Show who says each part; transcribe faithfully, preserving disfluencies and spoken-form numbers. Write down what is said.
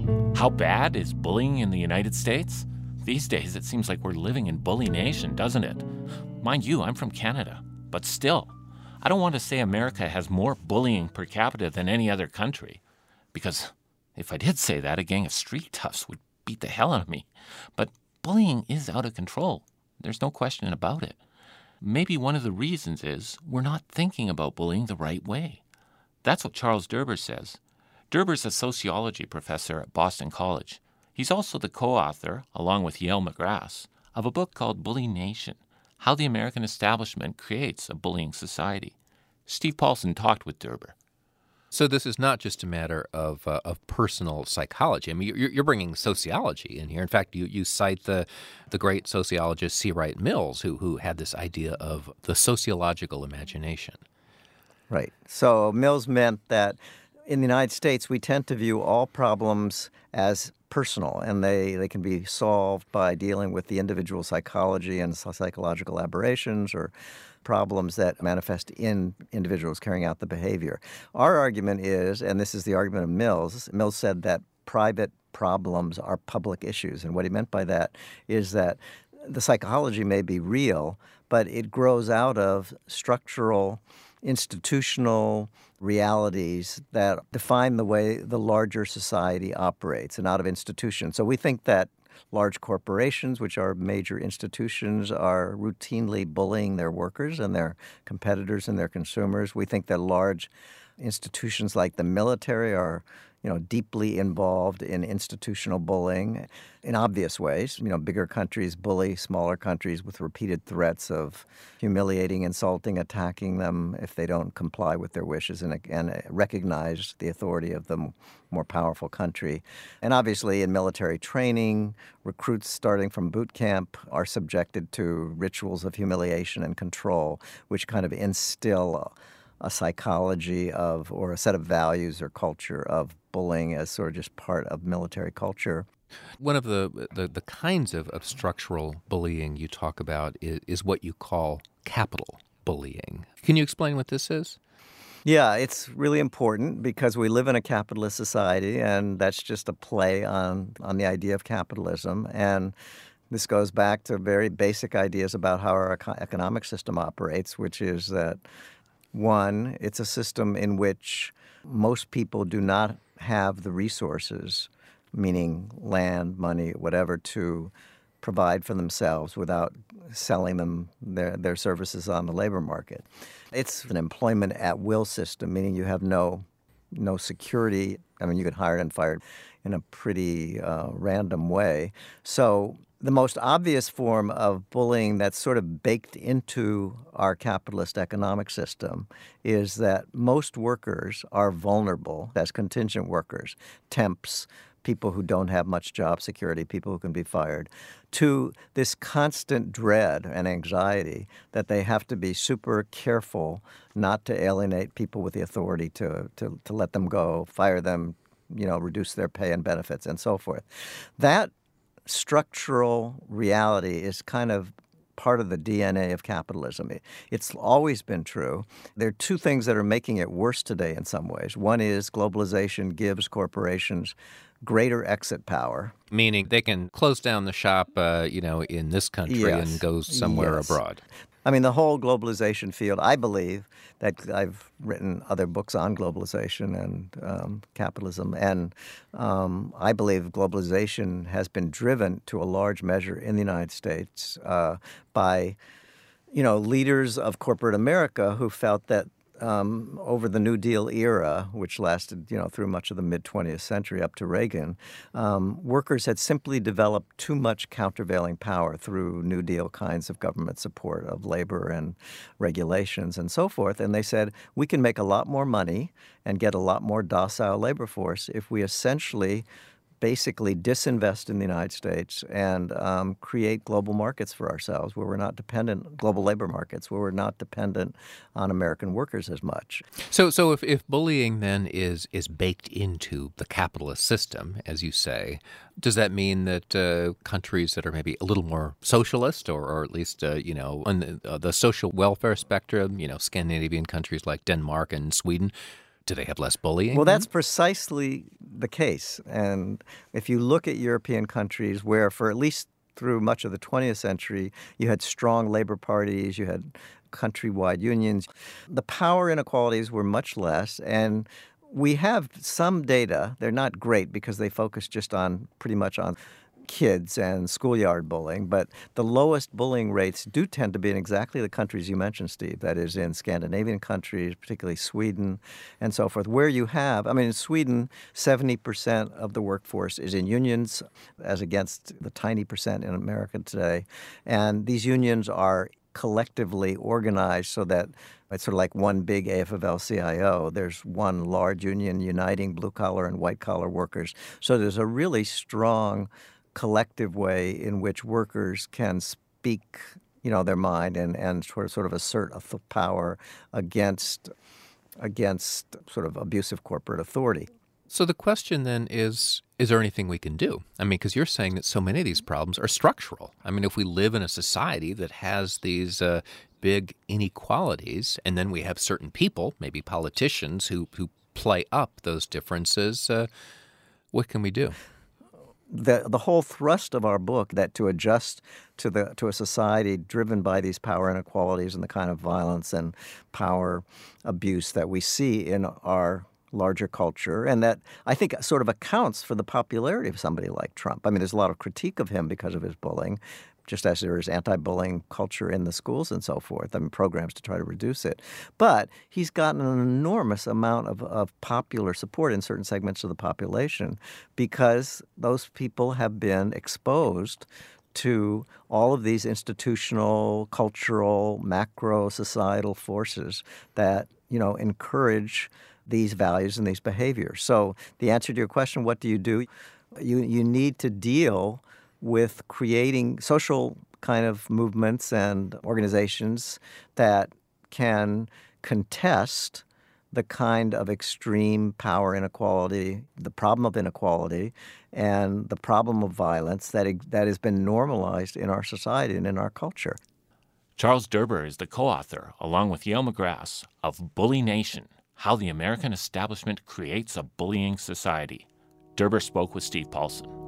Speaker 1: How bad is bullying in the United States? These days, it seems like we're living in bully nation, doesn't it? Mind you, I'm from Canada, but still, I don't want to say America has more bullying per capita than any other country, because if I did say that, a gang of street toughs would beat the hell out of me. But bullying is out of control. There's no question about it. Maybe one of the reasons is we're not thinking about bullying the right way. That's what Charles Derber says. Derber's a sociology professor at Boston College. He's also the co-author, along with Yale McGrath, of a book called Bully Nation, How the American Establishment Creates a Bullying Society. Steve Paulson talked with Derber.
Speaker 2: So this is not just a matter of uh, of personal psychology. I mean, you're, you're bringing sociology in here. In fact, you, you cite the the great sociologist C. Wright Mills, who who had this idea of the sociological imagination.
Speaker 3: Right. So Mills meant that in the United States, we tend to view all problems as personal, and they, they can be solved by dealing with the individual psychology and psychological aberrations or problems that manifest in individuals carrying out the behavior. Our argument is, and this is the argument of Mills, Mills said that private problems are public issues. And what he meant by that is that the psychology may be real, but it grows out of structural, institutional realities that define the way the larger society operates and out of institutions. So we think that large corporations, which are major institutions, are routinely bullying their workers and their competitors and their consumers. We think that large institutions like the military are, you know, deeply involved in institutional bullying in obvious ways. You know, bigger countries bully smaller countries with repeated threats of humiliating, insulting, attacking them if they don't comply with their wishes and, and recognize the authority of the more powerful country. And obviously in military training, recruits starting from boot camp are subjected to rituals of humiliation and control, which kind of instill a psychology of, or a set of values or culture of bullying as sort of just part of military culture.
Speaker 2: One of the the, the kinds of, of structural bullying you talk about is, is what you call capital bullying. Can you explain what this is?
Speaker 3: Yeah, it's really important because we live in a capitalist society, and that's just a play on, on the idea of capitalism. And this goes back to very basic ideas about how our eco- economic system operates, which is that one, it's a system in which most people do not have the resources, meaning land, money, whatever, to provide for themselves without selling them their, their services on the labor market. It's an employment at will system, meaning you have no no security. I mean, you get hired and fired in a pretty uh, random way. So the most obvious form of bullying that's sort of baked into our capitalist economic system is that most workers are vulnerable as contingent workers, temps, people who don't have much job security, people who can be fired, to this constant dread and anxiety that they have to be super careful not to alienate people with the authority to, to, to let them go, fire them, you know, reduce their pay and benefits, and so forth. That structural reality is kind of part of the D N A of capitalism. It's always been true. There are two things that are making it worse today in some ways. One is globalization gives corporations greater exit power.
Speaker 2: Meaning they can close down the shop, uh, you know, in this country
Speaker 3: Yes.
Speaker 2: and go somewhere
Speaker 3: Yes.
Speaker 2: abroad.
Speaker 3: I mean, the whole globalization field, I believe that I've written other books on globalization and um, capitalism, and um, I believe globalization has been driven to a large measure in the United States uh, by, you know, leaders of corporate America who felt that Um, over the New Deal era, which lasted, you know, through much of the mid-twentieth century up to Reagan, um, workers had simply developed too much countervailing power through New Deal kinds of government support of labor and regulations and so forth. And they said, we can make a lot more money and get a lot more docile labor force if we essentially basically disinvest in the United States and um, create global markets for ourselves where we're not dependent, global labor markets, where we're not dependent on American workers as much.
Speaker 2: So so if, if bullying then is is baked into the capitalist system, as you say, does that mean that uh, countries that are maybe a little more socialist or, or at least, uh, you know, on the, uh, the social welfare spectrum, you know, Scandinavian countries like Denmark and Sweden, do they have less bullying?
Speaker 3: Well, that's precisely the case. And if you look at European countries where for at least through much of the twentieth century, you had strong labor parties, you had countrywide unions, the power inequalities were much less. And we have some data. They're not great because they focus just on pretty much on kids and schoolyard bullying, but the lowest bullying rates do tend to be in exactly the countries you mentioned, Steve. That is in Scandinavian countries, particularly Sweden and so forth, where you have, I mean, in Sweden, seventy percent of the workforce is in unions as against the tiny percent in America today. And these unions are collectively organized so that it's sort of like one big A F L C I O. There's one large union uniting blue-collar and white-collar workers. So there's a really strong collective way in which workers can speak, you know, their mind and, and sort of sort of assert a th- power against against sort of abusive corporate authority.
Speaker 2: So the question then is, is there anything we can do? I mean, because you're saying that so many of these problems are structural. I mean, if we live in a society that has these uh, big inequalities, and then we have certain people, maybe politicians, who, who play up those differences, uh, what can we do?
Speaker 3: The the whole thrust of our book, that to adjust to the to a society driven by these power inequalities and the kind of violence and power abuse that we see in our larger culture, and that I think sort of accounts for the popularity of somebody like Trump. I mean, there's a lot of critique of him because of his bullying, just as there is anti-bullying culture in the schools and so forth. I mean, programs to try to reduce it. But he's gotten an enormous amount of, of popular support in certain segments of the population because those people have been exposed to all of these institutional, cultural, macro-societal forces that, you know, encourage these values and these behaviors. So the answer to your question, what do you do? You you need to deal with creating social kind of movements and organizations that can contest the kind of extreme power inequality, the problem of inequality, and the problem of violence that that has been normalized in our society and in our culture.
Speaker 1: Charles Derber is the co-author, along with Yael McGrath, of Bully Nation, How the American Establishment Creates a Bullying Society. Derber spoke with Steve Paulson.